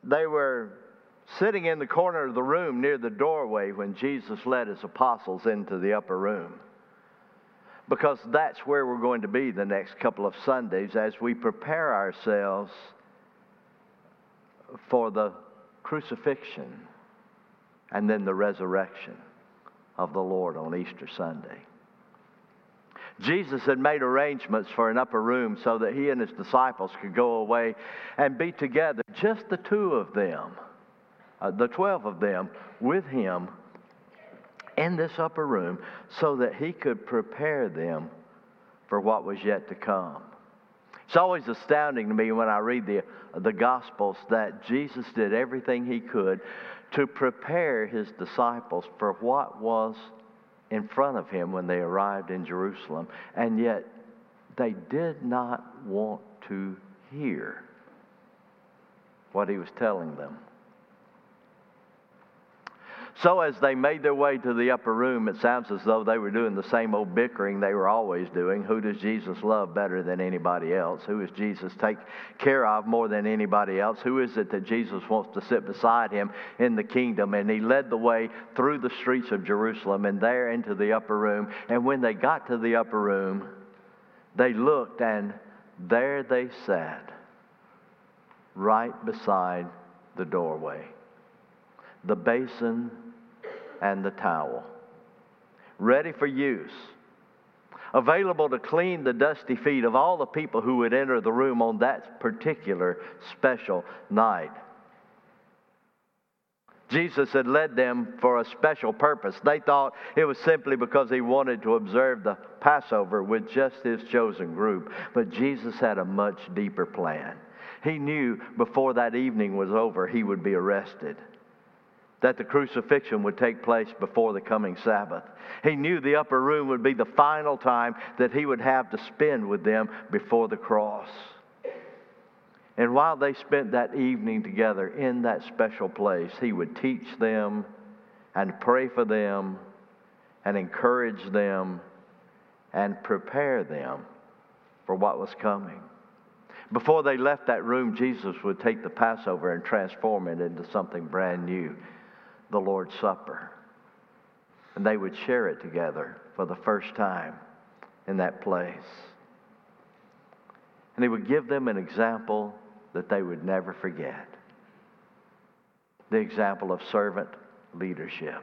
they were sitting in the corner of the room near the doorway when Jesus led his apostles into the upper room. Because that's where we're going to be the next couple of Sundays as we prepare ourselves for the crucifixion and then the resurrection of the Lord on Easter Sunday. Jesus had made arrangements for an upper room so that he and his disciples could go away and be together, just the two of them, the 12 of them, with him in this upper room so that he could prepare them for what was yet to come. It's always astounding to me when I read the Gospels that Jesus did everything he could to prepare his disciples for what was in front of him when they arrived in Jerusalem. And yet they did not want to hear what he was telling them. So as they made their way to the upper room, it sounds as though they were doing the same old bickering they were always doing. Who does Jesus love better than anybody else? Who does Jesus take care of more than anybody else? Who is it that Jesus wants to sit beside him in the kingdom? And he led the way through the streets of Jerusalem and there into the upper room. And when they got to the upper room, they looked and there they sat, right beside the doorway. The basin and the towel, ready for use, available to clean the dusty feet of all the people who would enter the room on that particular special night. Jesus had led them for a special purpose. They thought it was simply because he wanted to observe the Passover with just his chosen group. But Jesus had a much deeper plan. He knew before that evening was over, he would be arrested, that the crucifixion would take place before the coming Sabbath. He knew the upper room would be the final time that he would have to spend with them before the cross. And while they spent that evening together in that special place, he would teach them and pray for them and encourage them and prepare them for what was coming. Before they left that room, Jesus would take the Passover and transform it into something brand new, the Lord's Supper. And they would share it together for the first time in that place. And he would give them an example that they would never forget. The example of servant leadership.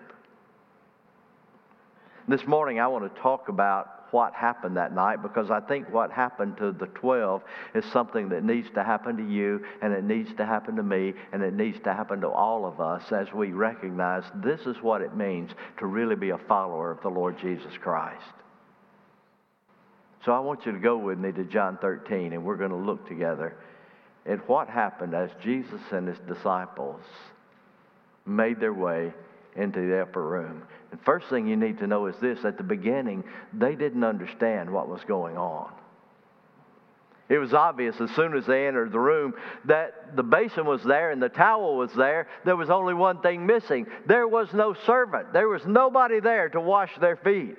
This morning I want to talk about what happened that night, because I think what happened to the 12 is something that needs to happen to you, and it needs to happen to me, and it needs to happen to all of us as we recognize this is what it means to really be a follower of the Lord Jesus Christ. So I want you to go with me to John 13, and we're going to look together at what happened as Jesus and his disciples made their way into the upper room. And first thing you need to know is this: at the beginning, they didn't understand what was going on. It was obvious as soon as they entered the room that the basin was there and the towel was there. There was only one thing missing. There was no servant. There was nobody there to wash their feet.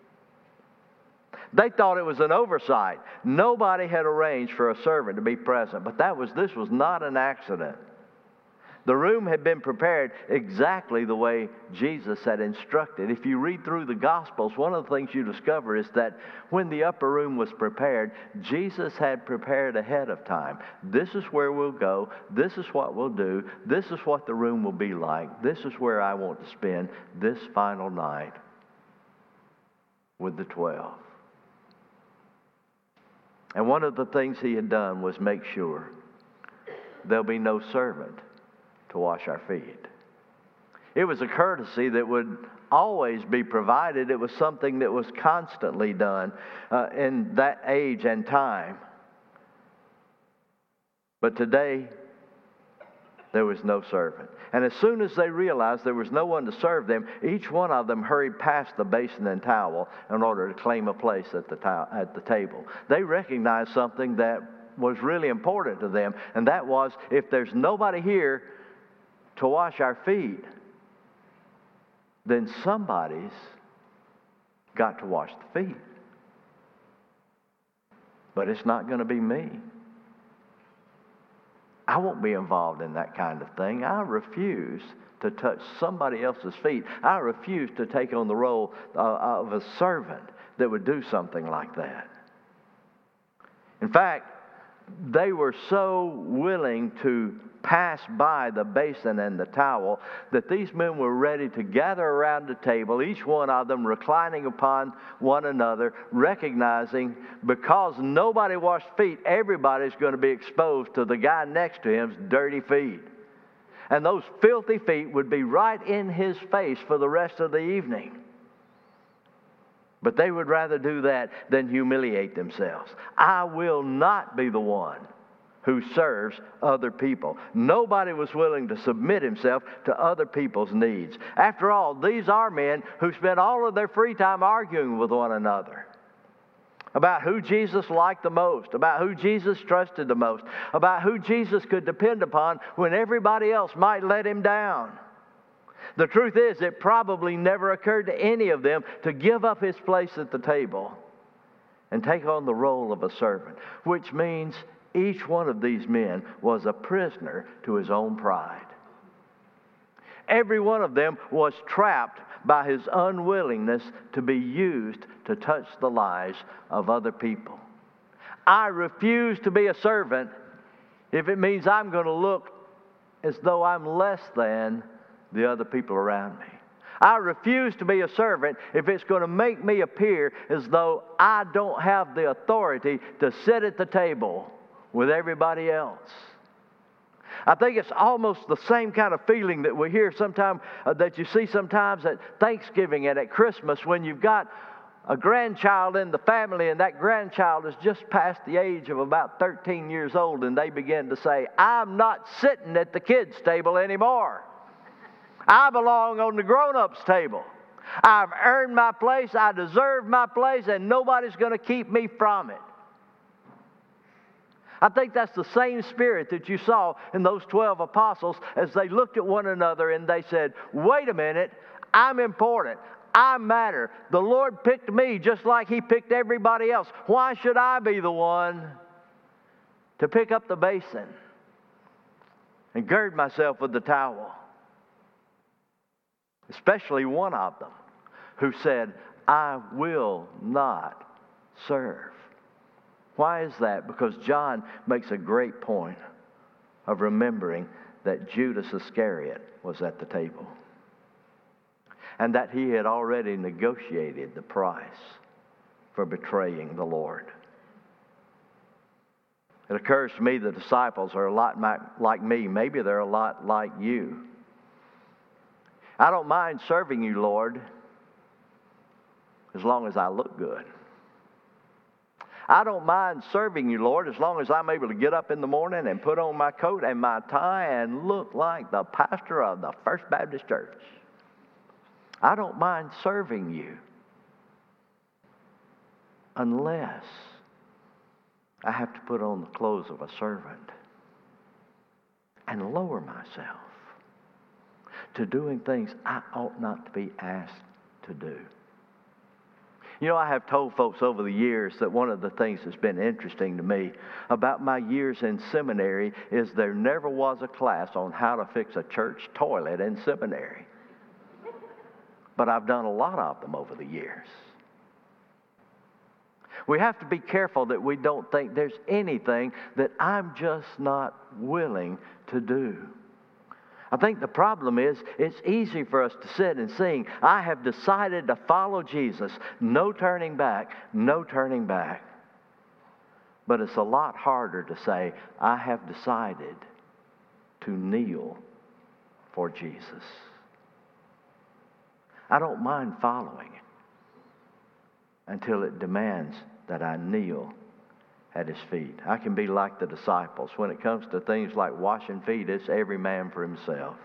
They thought it was an oversight. Nobody had arranged for a servant to be present. But this was not an accident. The room had been prepared exactly the way Jesus had instructed. If you read through the Gospels, one of the things you discover is that when the upper room was prepared, Jesus had prepared ahead of time. This is where we'll go. This is what we'll do. This is what the room will be like. This is where I want to spend this final night with the 12. And one of the things he had done was make sure there'll be no servant to wash our feet. It was a courtesy that would always be provided. It was something that was constantly done in that age and time. But today, there was no servant. And as soon as they realized there was no one to serve them, each one of them hurried past the basin and towel in order to claim a place at the table. They recognized something that was really important to them, and that was, if there's nobody here to wash our feet, then somebody's got to wash the feet. But it's not going to be me. I won't be involved in that kind of thing. I refuse to touch somebody else's feet. I refuse to take on the role of a servant that would do something like that. In fact, they were so willing to pass by the basin and the towel that these men were ready to gather around the table, each one of them reclining upon one another, recognizing because nobody washed feet, everybody's going to be exposed to the guy next to him's dirty feet. And those filthy feet would be right in his face for the rest of the evening. But they would rather do that than humiliate themselves. I will not be the one who serves other people. Nobody was willing to submit himself to other people's needs. After all, these are men who spent all of their free time arguing with one another about who Jesus liked the most, about who Jesus trusted the most, about who Jesus could depend upon when everybody else might let him down. The truth is, it probably never occurred to any of them to give up his place at the table and take on the role of a servant, which means each one of these men was a prisoner to his own pride. Every one of them was trapped by his unwillingness to be used to touch the lives of other people. I refuse to be a servant if it means I'm going to look as though I'm less than the other people around me. I refuse to be a servant if it's going to make me appear as though I don't have the authority to sit at the table with everybody else. I think it's almost the same kind of feeling that we hear sometimes, that you see sometimes at Thanksgiving and at Christmas when you've got a grandchild in the family and that grandchild is just past the age of about 13 years old and they begin to say, I'm not sitting at the kids' table anymore. I belong on the grown-ups table. I've earned my place, I deserve my place, and nobody's going to keep me from it. I think that's the same spirit that you saw in those 12 apostles as they looked at one another and they said, wait a minute, I'm important. I matter. The Lord picked me just like He picked everybody else. Why should I be the one to pick up the basin and gird myself with the towel? Especially one of them who said, I will not serve. Why is that? Because John makes a great point of remembering that Judas Iscariot was at the table and that he had already negotiated the price for betraying the Lord. It occurs to me the disciples are a lot like me. Maybe they're a lot like you. I don't mind serving you, Lord, as long as I look good. I don't mind serving you, Lord, as long as I'm able to get up in the morning and put on my coat and my tie and look like the pastor of the First Baptist Church. I don't mind serving you unless I have to put on the clothes of a servant and lower myself to doing things I ought not to be asked to do. You know, I have told folks over the years that one of the things that's been interesting to me about my years in seminary is there never was a class on how to fix a church toilet in seminary. But I've done a lot of them over the years. We have to be careful that we don't think there's anything that I'm just not willing to do. I think the problem is it's easy for us to sit and sing, I have decided to follow Jesus. No turning back, no turning back. But it's a lot harder to say, I have decided to kneel for Jesus. I don't mind following it until it demands that I kneel at His feet. I can be like the disciples. When it comes to things like washing feet, it's every man for himself.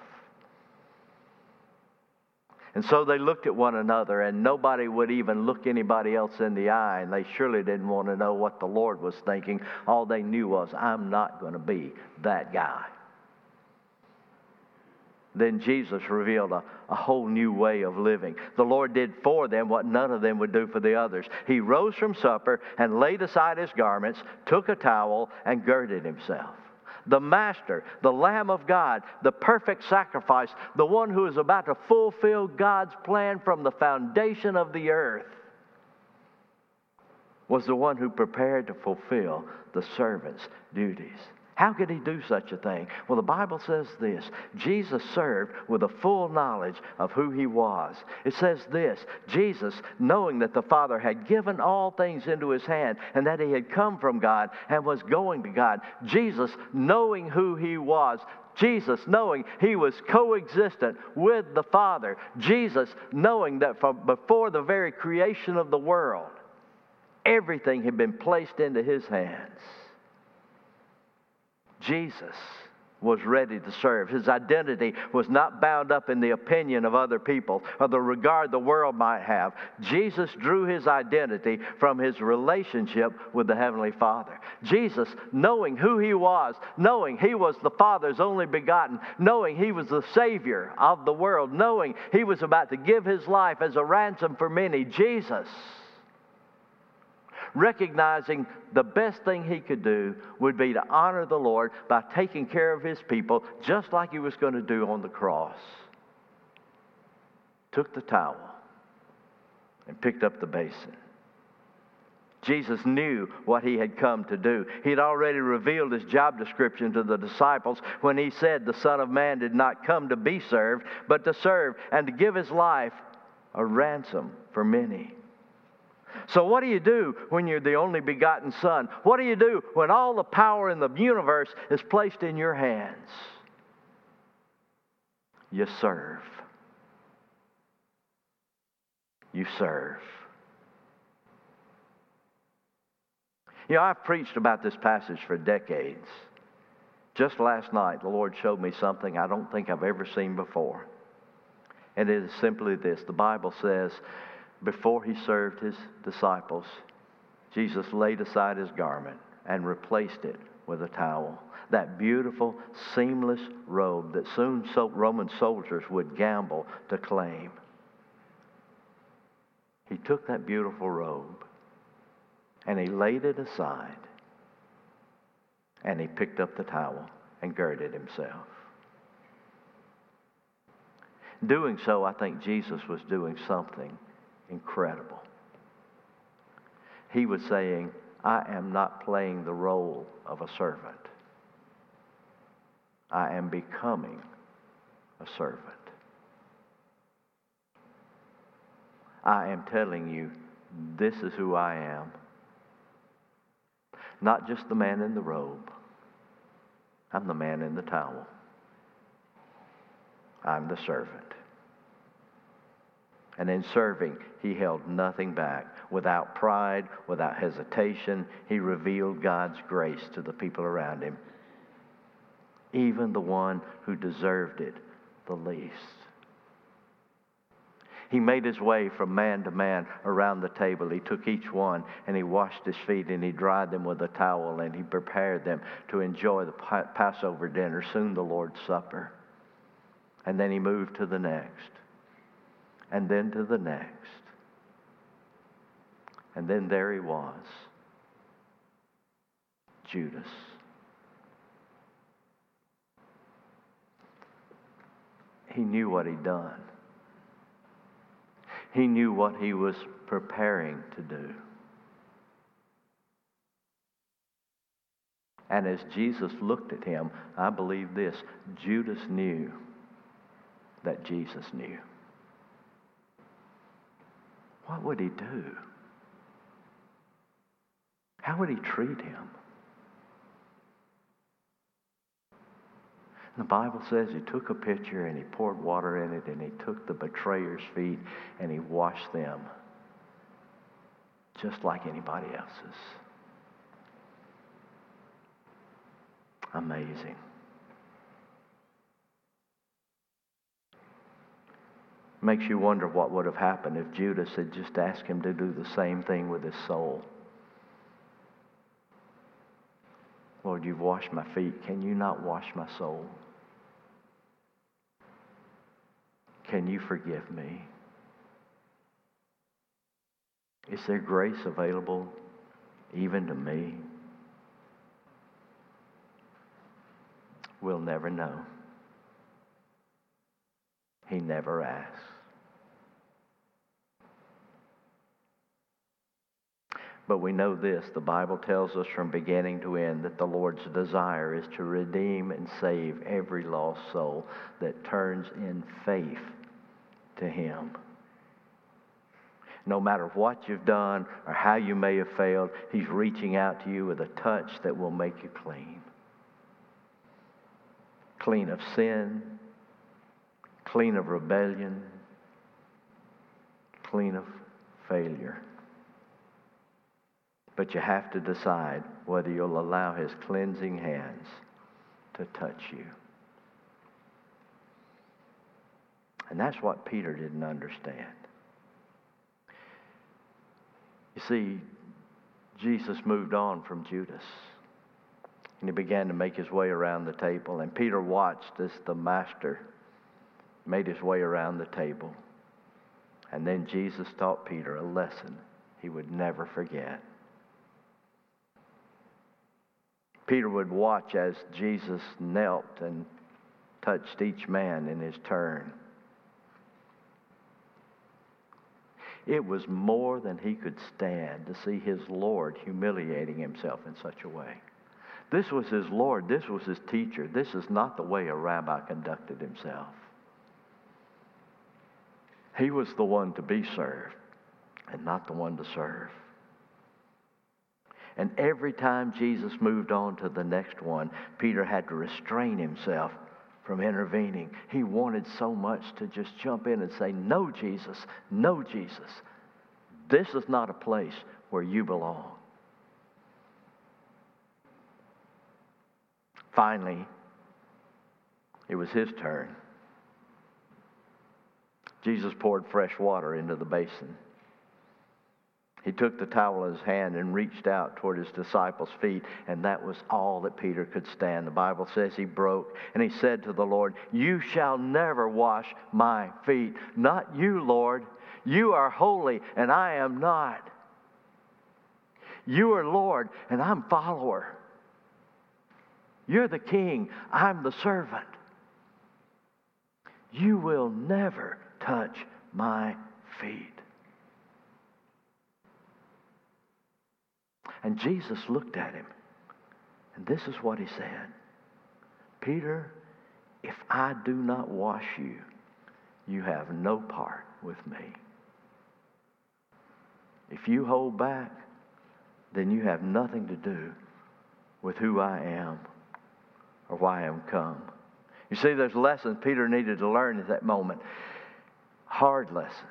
And so they looked at one another, and nobody would even look anybody else in the eye, and they surely didn't want to know what the Lord was thinking. All they knew was, I'm not going to be that guy. Then Jesus revealed a whole new way of living. The Lord did for them what none of them would do for the others. He rose from supper and laid aside His garments, took a towel, and girded Himself. the Master, the Lamb of God, the perfect sacrifice, the one who is about to fulfill God's plan from the foundation of the earth, was the one who prepared to fulfill the servant's duties. How could he do such a thing? Well, the Bible says this: Jesus served with a full knowledge of who he was. It says this: Jesus, knowing that the Father had given all things into his hand and that he had come from God and was going to God. Jesus, knowing who he was. Jesus, knowing he was coexistent with the Father. Jesus, knowing that from before the very creation of the world, everything had been placed into his hands. Jesus was ready to serve. His identity was not bound up in the opinion of other people or the regard the world might have. Jesus drew his identity from his relationship with the Heavenly Father. Jesus, knowing who he was, knowing he was the Father's only begotten, knowing he was the Savior of the world, knowing he was about to give his life as a ransom for many, Jesus, recognizing the best thing he could do would be to honor the Lord by taking care of his people just like he was going to do on the cross, took the towel and picked up the basin. Jesus knew what he had come to do. He had already revealed his job description to the disciples when he said the Son of Man did not come to be served, but to serve and to give his life a ransom for many. So what do you do when you're the only begotten Son? What do you do when all the power in the universe is placed in your hands? You serve. You serve. You know, I've preached about this passage for decades. Just last night, the Lord showed me something I don't think I've ever seen before. And it is simply this. The Bible says, before he served his disciples, Jesus laid aside his garment and replaced it with a towel. That beautiful, seamless robe that soon Roman soldiers would gamble to claim. He took that beautiful robe and he laid it aside and he picked up the towel and girded himself. Doing so, I think Jesus was doing something incredible. He was saying, I am not playing the role of a servant. I am becoming a servant. I am telling you, this is who I am. Not just the man in the robe. I'm the man in the towel. I'm the servant. And in serving, he held nothing back. Without pride, without hesitation, he revealed God's grace to the people around him. Even the one who deserved it the least. He made his way from man to man around the table. He took each one and he washed his feet and he dried them with a towel and he prepared them to enjoy the Passover dinner, soon the Lord's Supper. And then he moved to the next. And then to the next. And then there he was, Judas. He knew what he'd done. He knew what he was preparing to do. And as Jesus looked at him, I believe this: Judas knew that Jesus knew. What would he do? How would he treat him? The Bible says he took a pitcher and he poured water in it and he took the betrayer's feet and he washed them just like anybody else's. Amazing. Makes you wonder what would have happened if Judas had just asked him to do the same thing with his soul. Lord, you've washed my feet. Can you not wash my soul? Can you forgive me? Is there grace available even to me? we'll never know. He never asks. But we know this, the Bible tells us from beginning to end that the Lord's desire is to redeem and save every lost soul that turns in faith to Him. No matter what you've done or how you may have failed, He's reaching out to you with a touch that will make you clean. Clean of sin, clean of rebellion, clean of failure. But you have to decide whether you'll allow His cleansing hands to touch you. And that's what Peter didn't understand. You see, Jesus moved on from Judas, and He began to make His way around the table. And Peter watched as the Master made His way around the table. And then Jesus taught Peter a lesson he would never forget. Peter would watch as Jesus knelt and touched each man in his turn. It was more than he could stand to see his Lord humiliating Himself in such a way. This was his Lord. This was his teacher. This is not the way a rabbi conducted himself. He was the one to be served and not the one to serve. And every time Jesus moved on to the next one, Peter had to restrain himself from intervening. He wanted so much to just jump in and say, "No, Jesus, no, Jesus. This is not a place where you belong." Finally, it was his turn. Jesus poured fresh water into the basin. He took the towel in his hand and reached out toward his disciples' feet, and that was all that Peter could stand. The Bible says he broke, and he said to the Lord, "You shall never wash my feet." "Not you, Lord. You are holy, and I am not. You are Lord, and I'm follower. You're the king, I'm the servant. You will never touch my feet." And Jesus looked at him, and this is what He said. "Peter, if I do not wash you, you have no part with me. If you hold back, then you have nothing to do with who I am or why I am come." You see, there's lessons Peter needed to learn at that moment. Hard lessons.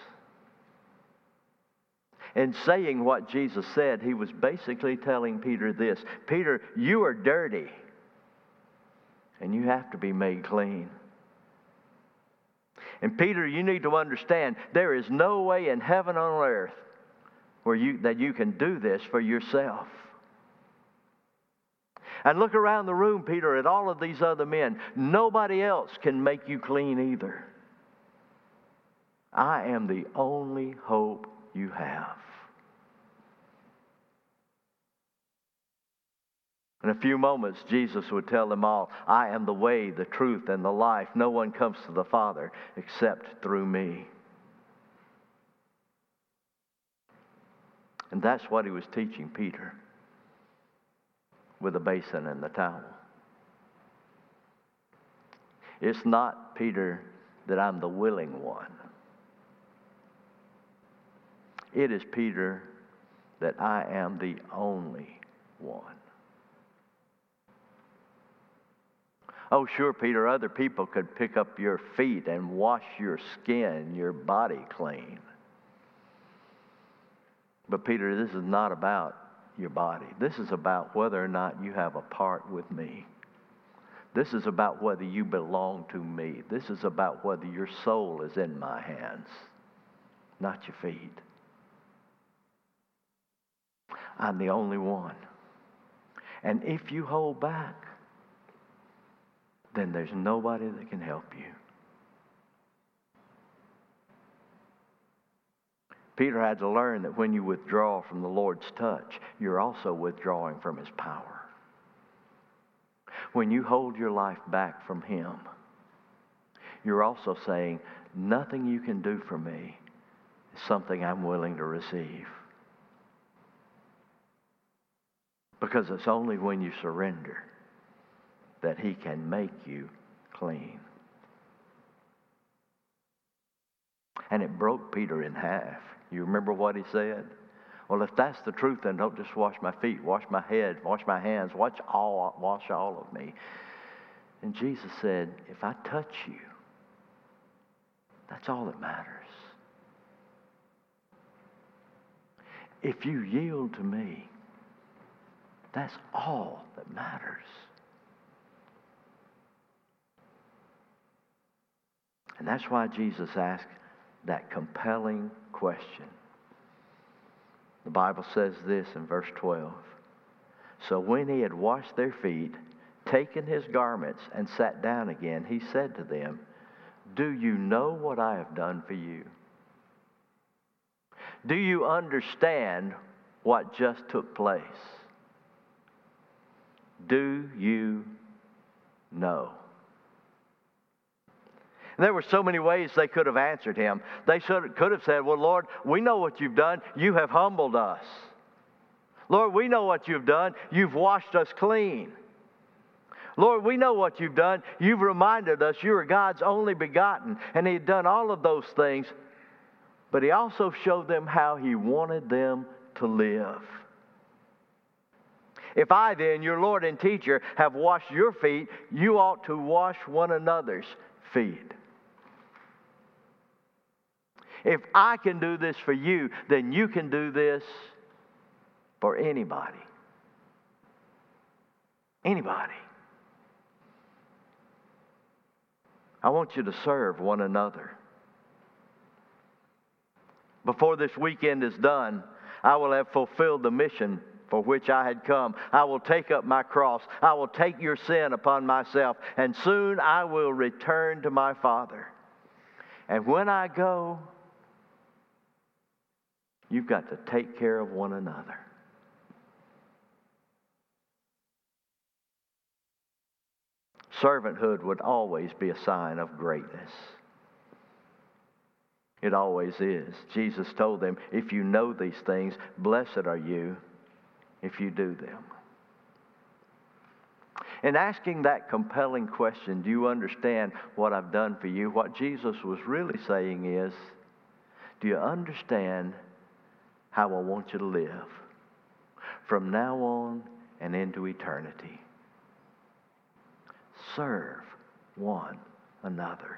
In saying what Jesus said, He was basically telling Peter this: "Peter, you are dirty, and you have to be made clean. And Peter, you need to understand, there is no way in heaven or on earth that you can do this for yourself. And look around the room, Peter, at all of these other men. Nobody else can make you clean either. I am the only hope you have." In a few moments, Jesus would tell them all, "I am the way, the truth, and the life. No one comes to the Father except through me." And that's what He was teaching Peter with the basin and the towel. It's not, Peter, that I'm the willing one. It is, Peter, that I am the only one. Oh, sure, Peter, other people could pick up your feet and wash your skin, your body clean. But Peter, this is not about your body. This is about whether or not you have a part with me. This is about whether you belong to me. This is about whether your soul is in my hands, not your feet. I'm the only one. And if you hold back, then there's nobody that can help you. Peter had to learn that when you withdraw from the Lord's touch, you're also withdrawing from His power. When you hold your life back from Him, you're also saying, nothing you can do for me is something I'm willing to receive. Because it's only when you surrender that He can make you clean. And it broke Peter in half. You remember what he said? Well, if that's the truth, then don't just wash my feet, wash my head, wash my hands, wash all of me. And Jesus said, if I touch you, that's all that matters. If you yield to me, that's all that matters. And that's why Jesus asked that compelling question. The Bible says this in verse 12. So when he had washed their feet, taken his garments, and sat down again, he said to them, do you know what I have done for you? Do you understand what just took place? Do you know? And there were so many ways they could have answered him. They could have said, well, Lord, we know what you've done. You have humbled us. Lord, we know what you've done. You've washed us clean. Lord, we know what you've done. You've reminded us you are God's only begotten. And he had done all of those things. But he also showed them how he wanted them to live. If I then, your Lord and teacher, have washed your feet, you ought to wash one another's feet. If I can do this for you, then you can do this for anybody. Anybody. I want you to serve one another. Before this weekend is done, I will have fulfilled the mission for which I had come. I will take up my cross. I will take your sin upon myself. And soon I will return to my Father. And when I go, you've got to take care of one another. Servanthood would always be a sign of greatness. It always is. Jesus told them, if you know these things, blessed are you if you do them. In asking that compelling question, do you understand what I've done for you? What Jesus was really saying is, do you understand how I want you to live from now on and into eternity? Serve one another.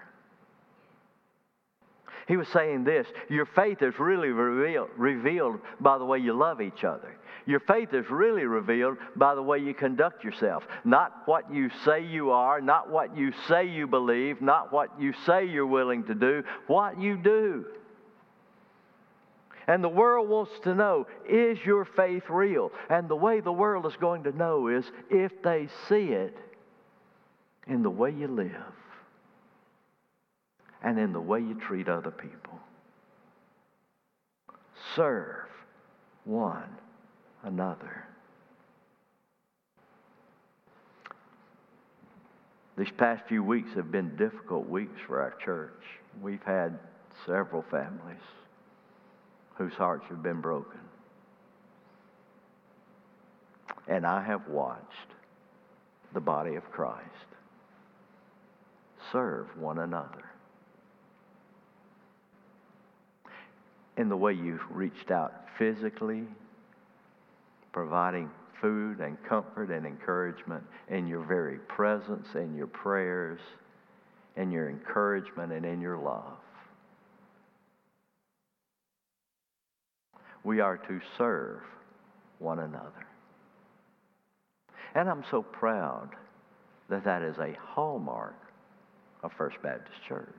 He was saying this, your faith is really revealed by the way you love each other. Your faith is really revealed by the way you conduct yourself. Not what you say you are, not what you say you believe, not what you say you're willing to do, what you do. And the world wants to know, is your faith real? And the way the world is going to know is if they see it in the way you live and in the way you treat other people. Serve one another. These past few weeks have been difficult weeks for our church. We've had several families whose hearts have been broken. And I have watched the body of Christ serve one another. In the way you've reached out physically, providing food and comfort and encouragement, in your very presence, in your prayers, in your encouragement, and in your love. We are to serve one another. And I'm so proud that that is a hallmark of First Baptist Church.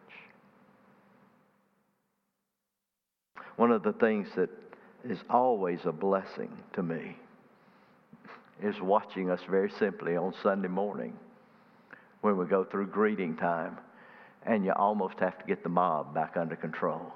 One of the things that is always a blessing to me is watching us very simply on Sunday morning when we go through greeting time and you almost have to get the mob back under control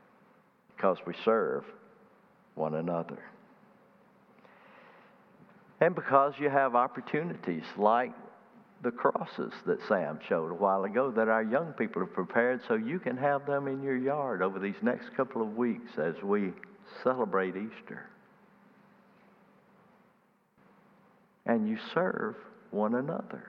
because we serve one another. And because you have opportunities like the crosses that Sam showed a while ago that our young people have prepared, so you can have them in your yard over these next couple of weeks as we celebrate Easter. And you serve one another.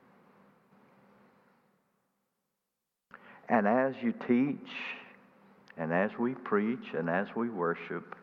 And as you teach, and as we preach, and as we worship,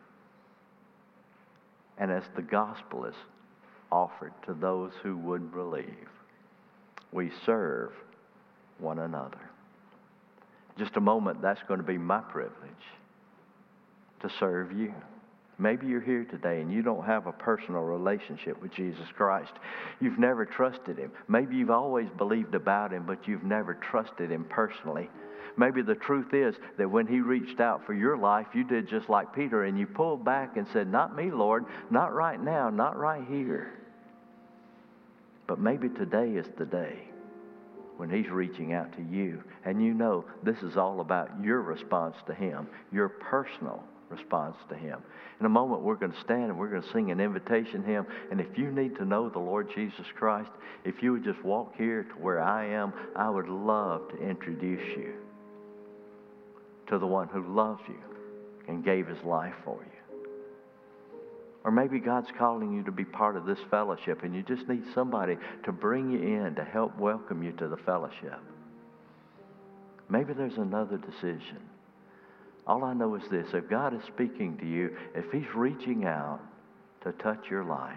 and as the gospel is offered to those who would believe, we serve one another. Just a moment, that's going to be my privilege to serve you. Maybe you're here today and you don't have a personal relationship with Jesus Christ. You've never trusted Him. Maybe you've always believed about Him, but you've never trusted Him personally. Maybe the truth is that when He reached out for your life, you did just like Peter and you pulled back and said, "Not me, Lord, not right now, not right here." But maybe today is the day when He's reaching out to you, and you know this is all about your response to Him, your personal response to Him. In a moment, we're going to stand and we're going to sing an invitation hymn. And if you need to know the Lord Jesus Christ, if you would just walk here to where I am, I would love to introduce you to the one who loves you and gave His life for you. Or maybe God's calling you to be part of this fellowship and you just need somebody to bring you in to help welcome you to the fellowship. Maybe there's another decision. All I know is this: if God is speaking to you, if He's reaching out to touch your life,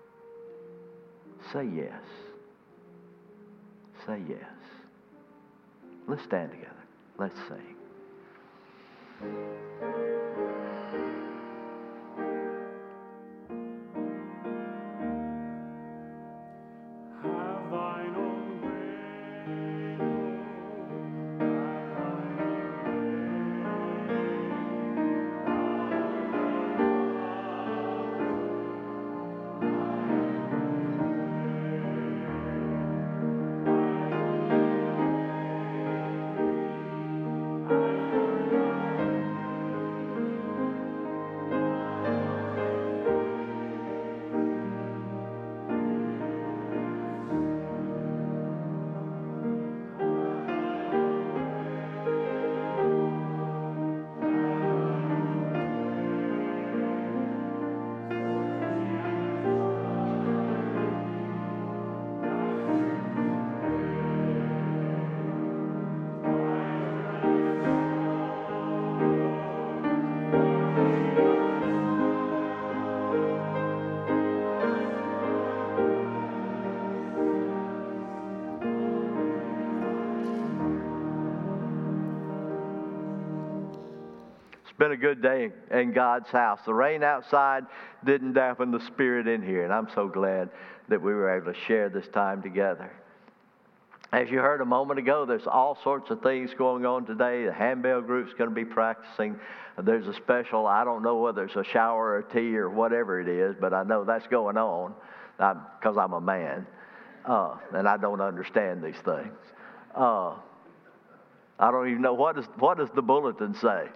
say yes. Say yes. Let's stand together. Let's sing. It's been a good day in God's house. The rain outside didn't dampen the spirit in here, and I'm so glad that we were able to share this time together. As you heard a moment ago, there's all sorts of things going on today. The handbell group's going to be practicing. There's a special, I don't know whether it's a shower or tea or whatever it is, but I know that's going on because I'm a man, and I don't understand these things. I don't even know, what does the bulletin say?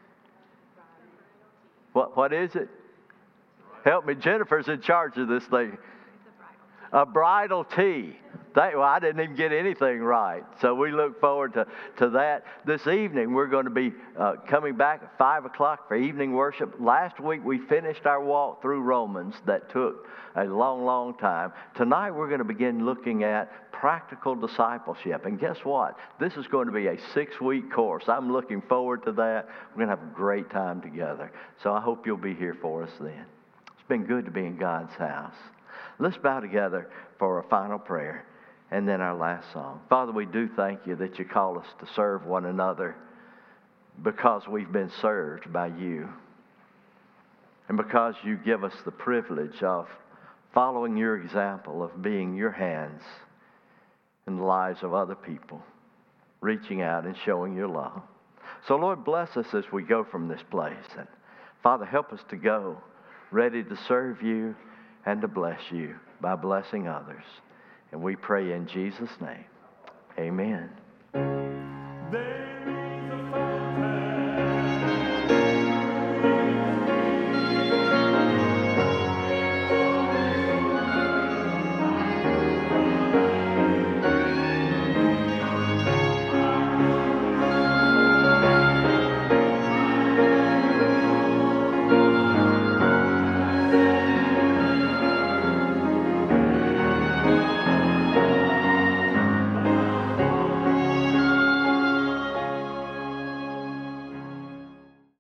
What is it? Help me. Jennifer's in charge of this thing. A bridal tea. I didn't even get anything right. So we look forward to that. This evening we're going to be coming back at 5 o'clock for evening worship. Last week we finished our walk through Romans that took a long, long time. Tonight we're going to begin looking at practical discipleship. And guess what? This is going to be a 6-week course. I'm looking forward to that. We're going to have a great time together. So I hope you'll be here for us then. It's been good to be in God's house. Let's bow together for a final prayer and then our last song. Father, we do thank you that you call us to serve one another because we've been served by you. And because you give us the privilege of following your example of being your hands in the lives of other people, reaching out and showing your love. So Lord, bless us as we go from this place. And Father, help us to go ready to serve you and to bless you by blessing others. And we pray in Jesus' name. Amen.